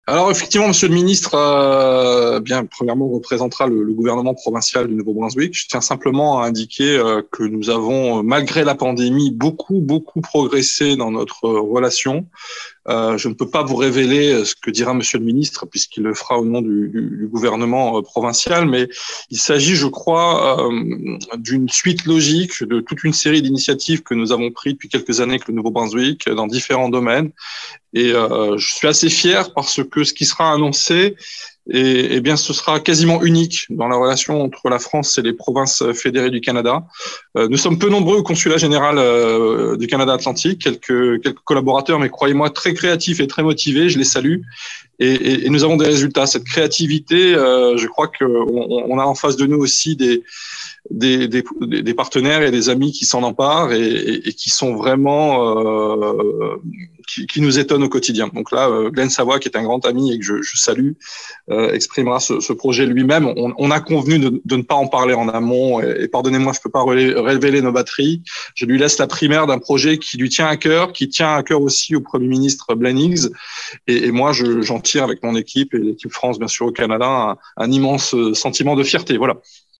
Alors effectivement, Monsieur le Ministre, bien premièrement représentera le gouvernement provincial du Nouveau-Brunswick. Je tiens simplement à indiquer que nous avons, malgré la pandémie, beaucoup progressé dans notre relation. Je ne peux pas vous révéler ce que dira Monsieur le Ministre, puisqu'il le fera au nom du gouvernement provincial, mais il s'agit, je crois, d'une suite logique de toute une série d'initiatives que nous avons prises depuis quelques années avec le Nouveau-Brunswick dans différents domaines. Et je suis assez fier parce que ce qui sera annoncé, bien, ce sera quasiment unique dans la relation entre la France et les provinces fédérées du Canada. Nous sommes peu nombreux au consulat général du Canada Atlantique, quelques collaborateurs, mais croyez-moi, très créatifs et très motivés. Je les salue. Et nous avons des résultats. Cette créativité, je crois qu'on a en face de nous aussi des partenaires et des amis qui s'en emparent et qui sont vraiment qui nous étonnent au quotidien. Donc là, Glenn Savoie, qui est un grand ami et que je salue, exprimera ce projet lui-même. On a convenu de ne pas en parler en amont et pardonnez-moi, je ne peux pas révéler nos batteries. Je lui laisse la primaire d'un projet qui lui tient à cœur, qui tient à cœur aussi au Premier ministre Blaine Higgs. Et moi, j'en tire avec mon équipe et l'équipe France, bien sûr, au Canada, un immense sentiment de fierté. Voilà.